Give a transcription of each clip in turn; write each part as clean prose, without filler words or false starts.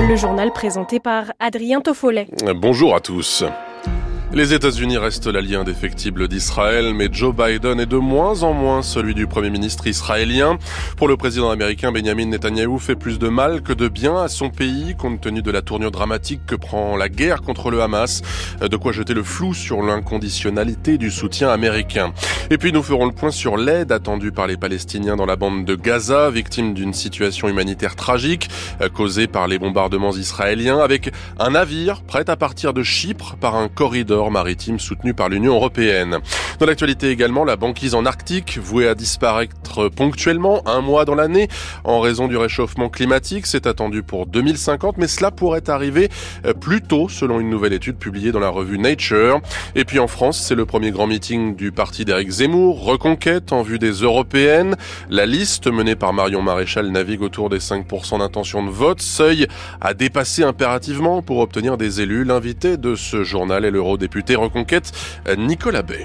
Le journal présenté par Adrien Toffollet. Bonjour à tous. Les États-Unis restent l'allié indéfectible d'Israël, mais Joe Biden est de moins en moins celui du Premier ministre israélien. Pour le président américain, Benjamin Netanyahou fait plus de mal que de bien à son pays, compte tenu de la tournure dramatique que prend la guerre contre le Hamas. De quoi jeter le flou sur l'inconditionnalité du soutien américain. Et puis nous ferons le point sur l'aide attendue par les Palestiniens dans la bande de Gaza, victimes d'une situation humanitaire tragique, causée par les bombardements israéliens, avec un navire prêt à partir de Chypre par un corridor maritime soutenu par l'Union européenne. Dans l'actualité également, la banquise en Arctique, vouée à disparaître ponctuellement, un mois dans l'année, en raison du réchauffement climatique. C'est attendu pour 2050, mais cela pourrait arriver plus tôt, selon une nouvelle étude publiée dans la revue Nature. Et puis en France, c'est le premier grand meeting du parti d'Éric Zemmour, Reconquête, en vue des européennes. La liste menée par Marion Maréchal navigue autour des 5% d'intention de vote, seuil à dépasser impérativement pour obtenir des élus. L'invité de ce journal est l'eurodéputé Reconquête, Nicolas Bay.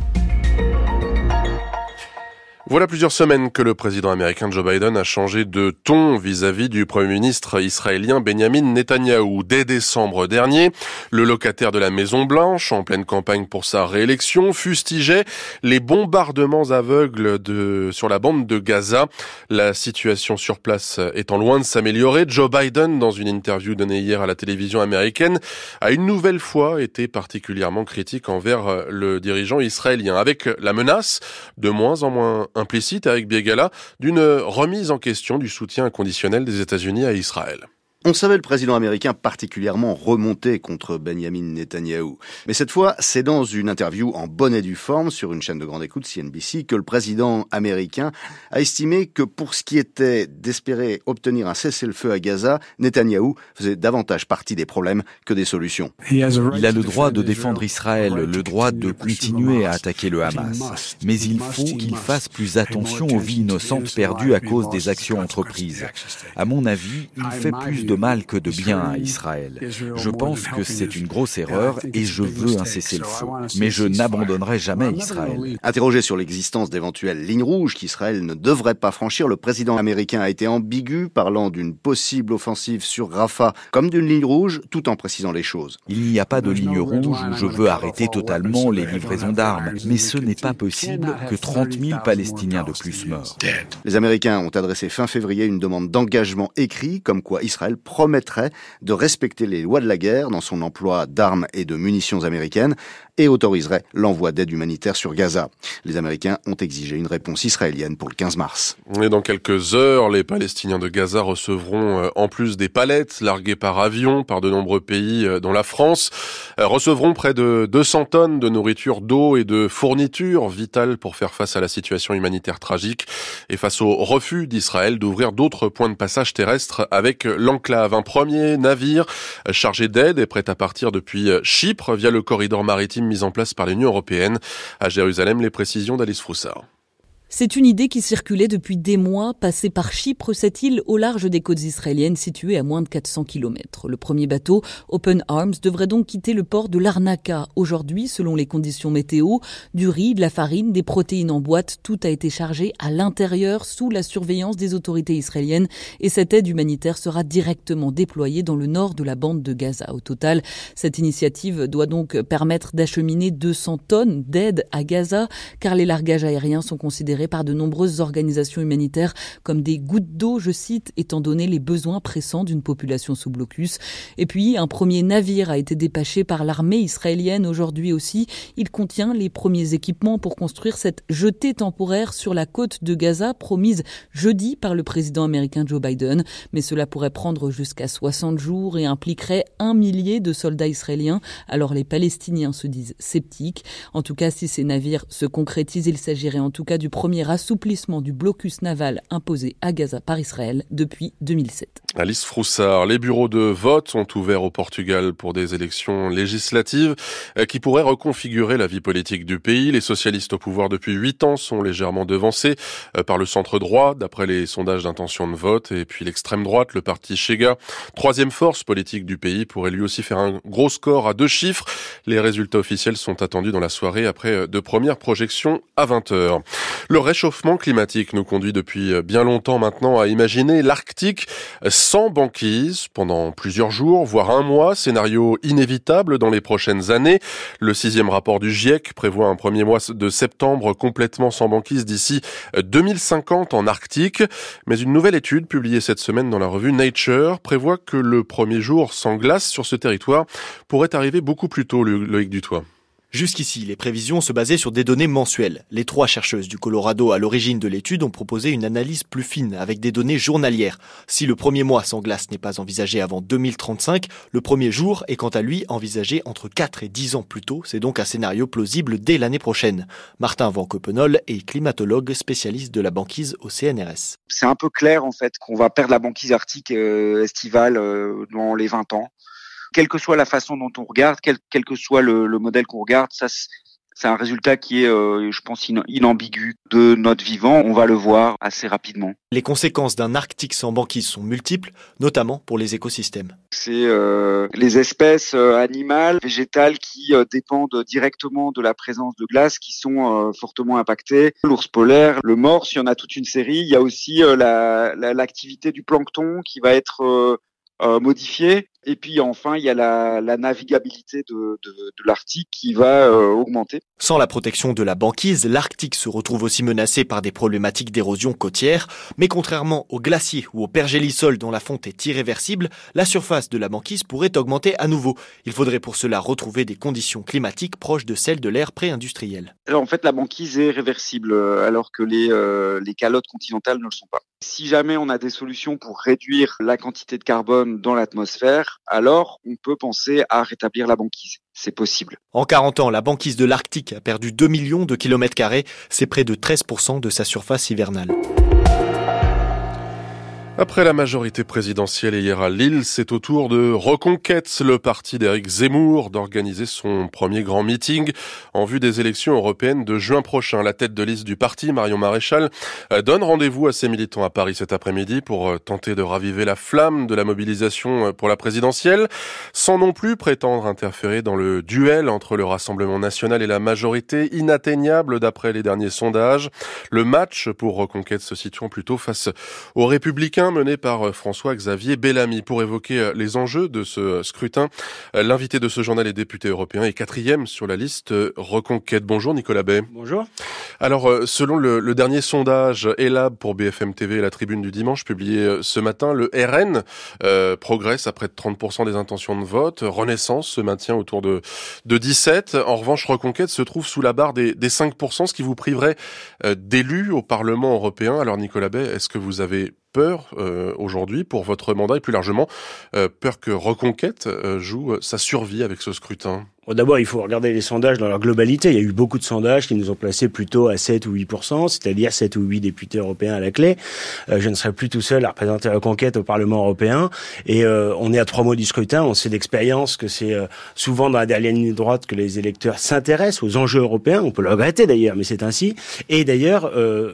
Voilà plusieurs semaines que le président américain Joe Biden a changé de ton vis-à-vis du premier ministre israélien Benjamin Netanyahou. Dès décembre dernier, le locataire de la Maison-Blanche, en pleine campagne pour sa réélection, fustigeait les bombardements aveugles sur la bande de Gaza. La situation sur place étant loin de s'améliorer, Joe Biden, dans une interview donnée hier à la télévision américaine, a une nouvelle fois été particulièrement critique envers le dirigeant israélien, avec la menace de moins en moins implicite avec Biegala d'une remise en question du soutien inconditionnel des États-Unis à Israël. On savait le président américain particulièrement remonté contre Benjamin Netanyahou. Mais cette fois, c'est dans une interview en bonne et due forme sur une chaîne de grande écoute, CNBC, que le président américain a estimé que pour ce qui était d'espérer obtenir un cessez-le-feu à Gaza, Netanyahou faisait davantage partie des problèmes que des solutions. Il a le droit de défendre Israël, le droit de continuer à attaquer le Hamas. Mais il faut qu'il fasse plus attention aux vies innocentes perdues à cause des actions entreprises. À mon avis, il fait plus de mal que de bien à Israël. Je pense que c'est une grosse erreur et je veux un cessez-le-feu. Mais je n'abandonnerai jamais Israël. Interrogé sur l'existence d'éventuelles lignes rouges qu'Israël ne devrait pas franchir, le président américain a été ambigu, parlant d'une possible offensive sur Rafah comme d'une ligne rouge, tout en précisant les choses. Il n'y a pas de ligne rouge où je veux arrêter totalement les livraisons d'armes. Mais ce n'est pas possible que 30 000 Palestiniens de plus meurent. Les Américains ont adressé fin février une demande d'engagement écrit, comme quoi Israël promettrait de respecter les lois de la guerre dans son emploi d'armes et de munitions américaines et autoriserait l'envoi d'aide humanitaire sur Gaza. Les Américains ont exigé une réponse israélienne pour le 15 mars. Et dans quelques heures, les Palestiniens de Gaza recevront, en plus des palettes larguées par avion par de nombreux pays, dont la France, recevront près de 200 tonnes de nourriture, d'eau et de fournitures vitales pour faire face à la situation humanitaire tragique et face au refus d'Israël d'ouvrir d'autres points de passage terrestres avec l'enclave. Un premier navire chargé d'aide est prêt à partir depuis Chypre via le corridor maritime mis en place par l'Union européenne. À Jérusalem, les précisions d'Alice Froussard. C'est une idée qui circulait depuis des mois, passer par Chypre, cette île au large des côtes israéliennes située à moins de 400 km. Le premier bateau, Open Arms, devrait donc quitter le port de Larnaca. Aujourd'hui, selon les conditions météo, du riz, de la farine, des protéines en boîte, tout a été chargé à l'intérieur sous la surveillance des autorités israéliennes et cette aide humanitaire sera directement déployée dans le nord de la bande de Gaza. Au total, cette initiative doit donc permettre d'acheminer 200 tonnes d'aide à Gaza car les largages aériens sont considérés par de nombreuses organisations humanitaires comme des gouttes d'eau, je cite, étant donné les besoins pressants d'une population sous blocus. Et puis, un premier navire a été dépêché par l'armée israélienne aujourd'hui aussi. Il contient les premiers équipements pour construire cette jetée temporaire sur la côte de Gaza, promise jeudi par le président américain Joe Biden. Mais cela pourrait prendre jusqu'à 60 jours et impliquerait 1 millier de soldats israéliens. Alors les Palestiniens se disent sceptiques. En tout cas, si ces navires se concrétisent, il s'agirait en tout cas du premier assouplissement du blocus naval imposé à Gaza par Israël depuis 2007. Alice Froussard, les bureaux de vote sont ouverts au Portugal pour des élections législatives qui pourraient reconfigurer la vie politique du pays. Les socialistes au pouvoir depuis 8 ans sont légèrement devancés par le centre-droit, d'après les sondages d'intention de vote, et puis l'extrême droite, le parti Chega, troisième force politique du pays, pourrait lui aussi faire un gros score à 2 chiffres. Les résultats officiels sont attendus dans la soirée après de premières projections à 20h. Le réchauffement climatique nous conduit depuis bien longtemps maintenant à imaginer l'Arctique sans banquise pendant plusieurs jours, voire un mois, scénario inévitable dans les prochaines années. Le 6e rapport du GIEC prévoit un premier mois de septembre complètement sans banquise d'ici 2050 en Arctique. Mais une nouvelle étude publiée cette semaine dans la revue Nature prévoit que le premier jour sans glace sur ce territoire pourrait arriver beaucoup plus tôt, Loïc Dutoit. Jusqu'ici, les prévisions se basaient sur des données mensuelles. Les 3 chercheuses du Colorado à l'origine de l'étude ont proposé une analyse plus fine avec des données journalières. Si le premier mois sans glace n'est pas envisagé avant 2035, le premier jour est quant à lui envisagé entre 4 et 10 ans plus tôt. C'est donc un scénario plausible dès l'année prochaine. Martin Van Coppenol est climatologue spécialiste de la banquise au CNRS. C'est un peu clair en fait qu'on va perdre la banquise arctique estivale dans les 20 ans. Quelle que soit la façon dont on regarde, quel que soit le modèle qu'on regarde, ça c'est un résultat qui est, je pense, inambigu de notre vivant. On va le voir assez rapidement. Les conséquences d'un Arctique sans banquise sont multiples, notamment pour les écosystèmes. C'est les espèces animales, végétales qui dépendent directement de la présence de glace qui sont fortement impactées. L'ours polaire, le morse, il y en a toute une série. Il y a aussi l'activité du plancton qui va être modifiée. Et puis enfin, il y a la navigabilité de l'Arctique qui va augmenter. Sans la protection de la banquise, l'Arctique se retrouve aussi menacé par des problématiques d'érosion côtière. Mais contrairement aux glaciers ou au pergélisol dont la fonte est irréversible, la surface de la banquise pourrait augmenter à nouveau. Il faudrait pour cela retrouver des conditions climatiques proches de celles de l'ère pré-industrielle. Alors en fait, la banquise est réversible alors que les calottes continentales ne le sont pas. Si jamais on a des solutions pour réduire la quantité de carbone dans l'atmosphère, alors on peut penser à rétablir la banquise. C'est possible. En 40 ans, la banquise de l'Arctique a perdu 2 millions de kilomètres carrés. C'est près de 13% de sa surface hivernale. Après la majorité présidentielle hier à Lille, c'est au tour de Reconquête, le parti d'Éric Zemmour, d'organiser son premier grand meeting en vue des élections européennes de juin prochain. La tête de liste du parti, Marion Maréchal, donne rendez-vous à ses militants à Paris cet après-midi pour tenter de raviver la flamme de la mobilisation pour la présidentielle, sans non plus prétendre interférer dans le duel entre le Rassemblement national et la majorité, inatteignable d'après les derniers sondages. Le match pour Reconquête se situant plutôt face aux Républicains, mené par François-Xavier Bellamy. Pour évoquer les enjeux de ce scrutin, l'invité de ce journal est député européen et 4e sur la liste Reconquête. Bonjour Nicolas Bay. Bonjour. Alors, selon le dernier sondage ELAB pour BFM TV et la Tribune du Dimanche, publié ce matin, le RN progresse à près de 30% des intentions de vote. Renaissance se maintient autour de 17%. En revanche, Reconquête se trouve sous la barre des 5%, ce qui vous priverait d'élus au Parlement européen. Alors Nicolas Bay, est-ce que vous avez peur aujourd'hui pour votre mandat et plus largement peur que Reconquête joue sa survie avec ce scrutin? Bon, d'abord, il faut regarder les sondages dans leur globalité. Il y a eu beaucoup de sondages qui nous ont placés plutôt à 7 ou 8%, c'est-à-dire 7 ou 8 députés européens à la clé. Je ne serai plus tout seul à représenter Reconquête au Parlement européen. Et on est à 3 mois du scrutin. On sait d'expérience que c'est souvent dans la dernière ligne droite que les électeurs s'intéressent aux enjeux européens. On peut le regretter d'ailleurs, mais c'est ainsi. Et d'ailleurs,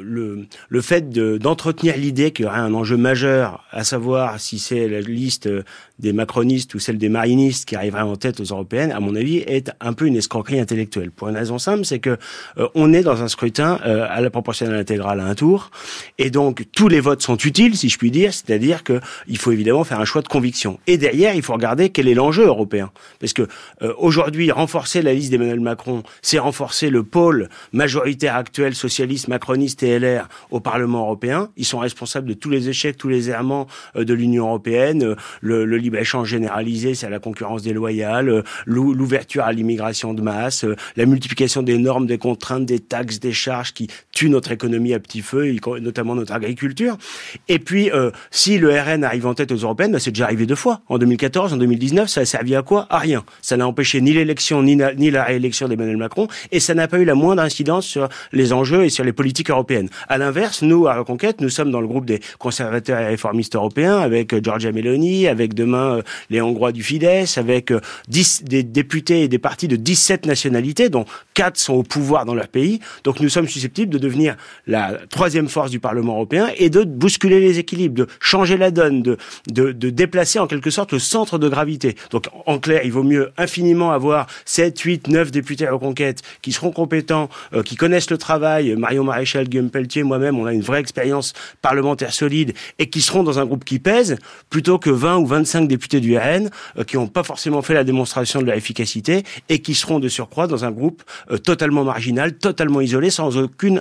le fait d'entretenir l'idée qu'il y aurait un enjeu majeur, à savoir si c'est la liste des macronistes ou celle des marinistes qui arriverait en tête aux européennes, à mon avis, est un peu une escroquerie intellectuelle. Pour une raison simple, c'est que on est dans un scrutin à la proportionnelle intégrale à un tour, et donc tous les votes sont utiles, si je puis dire, c'est-à-dire que il faut évidemment faire un choix de conviction. Et derrière, il faut regarder quel est l'enjeu européen, parce que aujourd'hui, renforcer la liste d'Emmanuel Macron, c'est renforcer le pôle majoritaire actuel socialiste, macroniste et LR au Parlement européen. Ils sont responsables de tous les échecs, tous les errements de l'Union européenne, le libre-échange généralisé, c'est la concurrence déloyale, l'ouverture à l'immigration de masse, la multiplication des normes, des contraintes, des taxes, des charges qui tuent notre économie à petit feu, notamment notre agriculture. Et puis, si le RN arrive en tête aux européennes, c'est déjà arrivé 2 fois. En 2014, en 2019, ça a servi à quoi? À rien. Ça n'a empêché ni l'élection, ni la réélection d'Emmanuel Macron, et ça n'a pas eu la moindre incidence sur les enjeux et sur les politiques européennes. À l'inverse, nous, à Reconquête, nous sommes dans le groupe des conservateurs et réformistes européens, avec Giorgia Meloni, avec demain main les Hongrois du Fidesz, avec 10 des députés et des partis de 17 nationalités, dont 4 sont au pouvoir dans leur pays. Donc nous sommes susceptibles de devenir la troisième force du Parlement européen et de bousculer les équilibres, de changer la donne, de déplacer en quelque sorte le centre de gravité. Donc en clair, il vaut mieux infiniment avoir 7, 8, 9 députés à Reconquête qui seront compétents, qui connaissent le travail, Marion Maréchal, Guillaume Pelletier, moi-même, on a une vraie expérience parlementaire solide et qui seront dans un groupe qui pèse, plutôt que 20 ou 25 députés du RN qui n'ont pas forcément fait la démonstration de leur efficacité et qui seront de surcroît dans un groupe totalement marginal, totalement isolé, sans aucun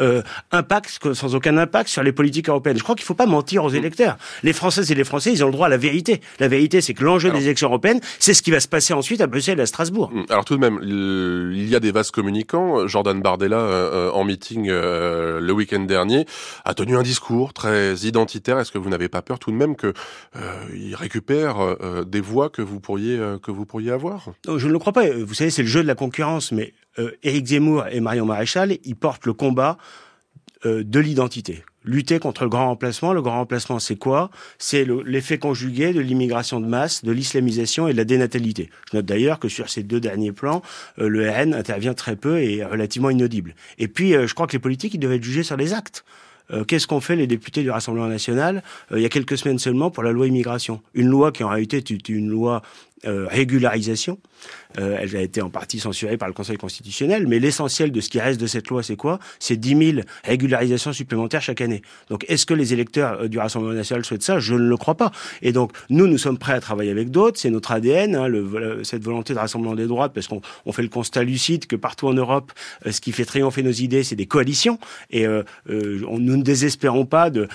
impact sur les politiques européennes. Je crois qu'il ne faut pas mentir aux électeurs. Les Françaises et les Français, ils ont le droit à la vérité. La vérité, c'est que l'enjeu des élections européennes, c'est ce qui va se passer ensuite à Bruxelles et à Strasbourg. Alors tout de même, il y a des vases communicants. Jordan Bardella, en meeting le week-end dernier, a tenu un discours très identitaire. Est-ce que vous n'avez pas peur tout de même que il récupère des voix que vous pourriez avoir? Non, je ne le crois pas. Vous savez, c'est le jeu de la concurrence, mais Éric Zemmour et Marion Maréchal, ils portent le combat de l'identité. Lutter contre le grand remplacement. Le grand remplacement, c'est quoi? C'est l'effet conjugué de l'immigration de masse, de l'islamisation et de la dénatalité. Je note d'ailleurs que sur ces deux derniers plans, le RN intervient très peu et est relativement inaudible. Et puis, je crois que les politiques, ils devaient être jugés sur les actes. Qu'est-ce qu'ont fait les députés du Rassemblement national il y a quelques semaines seulement pour la loi immigration? Une loi qui en réalité est une loi régularisation. Elle a été en partie censurée par le Conseil constitutionnel, mais l'essentiel de ce qui reste de cette loi, c'est quoi? C'est 10 000 régularisations supplémentaires chaque année. Donc, est-ce que les électeurs du Rassemblement national souhaitent ça? Je ne le crois pas. Et donc, nous sommes prêts à travailler avec d'autres. C'est notre ADN, cette volonté de rassemblement des droites, parce qu'on fait le constat lucide que partout en Europe, ce qui fait triompher nos idées, c'est des coalitions. Et nous ne désespérons pas de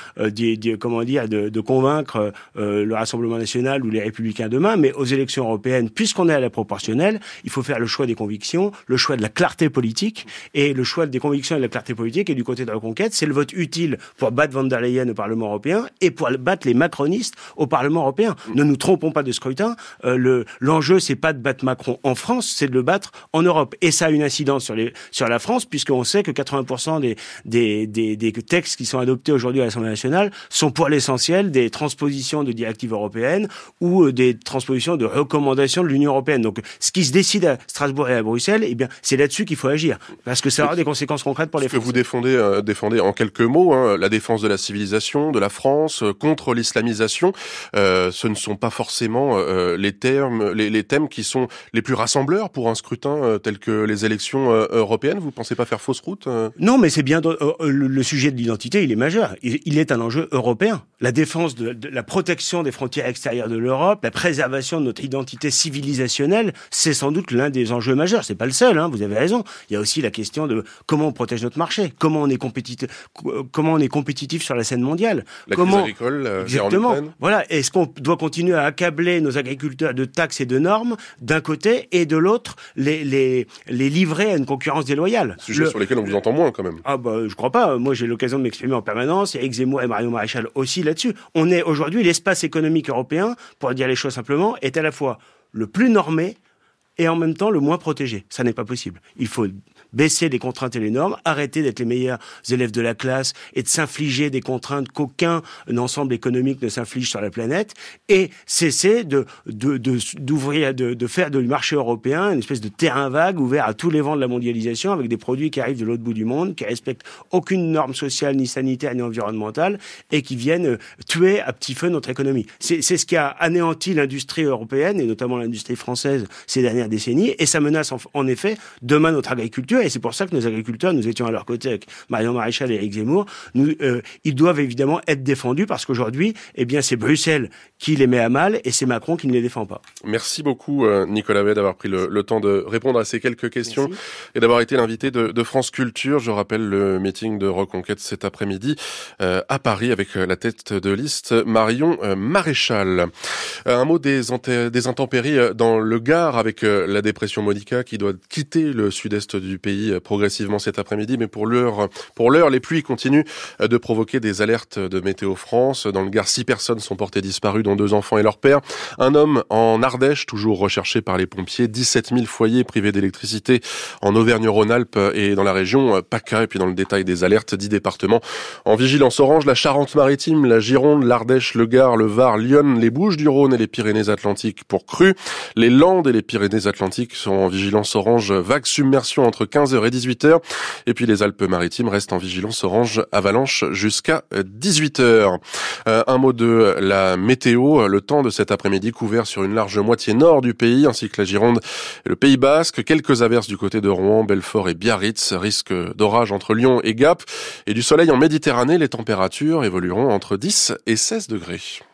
convaincre le Rassemblement national ou les Républicains demain, mais aux élections européennes, puisqu'on est à la proportionnelle, il faut faire le choix des convictions, le choix de la clarté politique, et le choix des convictions et de la clarté politique, et du côté de la Reconquête, c'est le vote utile pour battre Von der Leyen au Parlement européen et pour battre les macronistes au Parlement européen. Ne nous trompons pas de scrutin, l'enjeu, c'est pas de battre Macron en France, c'est de le battre en Europe. Et ça a une incidence sur la France, puisqu'on sait que 80% des textes qui sont adoptés aujourd'hui à l'Assemblée nationale sont pour l'essentiel des transpositions de directives européennes ou des transpositions de recommandations de l'Union européenne. Donc, ce qui se décide à Strasbourg et à Bruxelles, eh bien, c'est là-dessus qu'il faut agir, parce que ça aura des conséquences concrètes pour les Français. Que vous défendez en quelques mots, la défense de la civilisation, de la France, contre l'islamisation. Ce ne sont pas forcément les thèmes qui sont les plus rassembleurs pour un scrutin tel que les élections européennes. Vous pensez pas faire fausse route? Non, mais c'est bien le sujet de l'identité, il est majeur. Il est un enjeu européen. La défense de la protection des frontières extérieures de l'Europe, la préservation de notre identité civilisationnelle, c'est sans doute l'un des enjeux majeurs. C'est pas le seul, vous avez raison. Il y a aussi la question de comment on protège notre marché, comment on est compétitif sur la scène mondiale. Crise agricole, exactement. Voilà. Est-ce qu'on doit continuer à accabler nos agriculteurs de taxes et de normes d'un côté, et de l'autre les livrer à une concurrence déloyale? Sujet sur lesquels on vous entend moins quand même. Je crois pas. Moi, j'ai l'occasion de m'exprimer en permanence. Éric Zemmour et Marion Maréchal aussi là-dessus. On est aujourd'hui l'espace économique européen, pour dire les choses simplement, est à la fois le plus normé et en même temps le moins protégé. Ça n'est pas possible. Il faut baisser les contraintes et les normes, arrêter d'être les meilleurs élèves de la classe et de s'infliger des contraintes qu'aucun ensemble économique ne s'inflige sur la planète, et cesser de faire du marché européen une espèce de terrain vague ouvert à tous les vents de la mondialisation, avec des produits qui arrivent de l'autre bout du monde, qui respectent aucune norme sociale, ni sanitaire, ni environnementale, et qui viennent tuer à petit feu notre économie. C'est ce qui a anéanti l'industrie européenne, et notamment l'industrie française, ces dernières décennies, et ça menace en effet demain notre agriculture. Et c'est pour ça que nos agriculteurs, nous étions à leur côté avec Marion Maréchal et Éric Zemmour, ils doivent évidemment être défendus, parce qu'aujourd'hui, c'est Bruxelles qui les met à mal et c'est Macron qui ne les défend pas. Merci beaucoup Nicolas Bay d'avoir pris le temps de répondre à ces quelques questions. Merci. Et d'avoir été l'invité de France Culture. Je rappelle le meeting de Reconquête cet après-midi à Paris avec la tête de liste Marion Maréchal. Un mot des intempéries dans le Gard avec la dépression Monica qui doit quitter le sud-est du pays pays progressivement cet après-midi, mais pour l'heure, les pluies continuent de provoquer des alertes de Météo France. Dans le Gard, 6 personnes sont portées disparues, dont 2 enfants et leur père. Un homme en Ardèche, toujours recherché par les pompiers. 17 000 foyers privés d'électricité en Auvergne-Rhône-Alpes et dans la région PACA. Et puis dans le détail des alertes, 10 départements en vigilance orange, la Charente-Maritime, la Gironde, l'Ardèche, le Gard, le Var, Lyon, les Bouches-du-Rhône et les Pyrénées-Atlantiques pour crues. Les Landes et les Pyrénées-Atlantiques sont en vigilance orange vague submersion entre 15h et 18h. Et puis les Alpes-Maritimes restent en vigilance orange avalanche jusqu'à 18h. Un mot de la météo. Le temps de cet après-midi couvert sur une large moitié nord du pays, ainsi que la Gironde et le Pays Basque. Quelques averses du côté de Rouen, Belfort et Biarritz. Risque d'orage entre Lyon et Gap. Et du soleil en Méditerranée, les températures évolueront entre 10 et 16 degrés.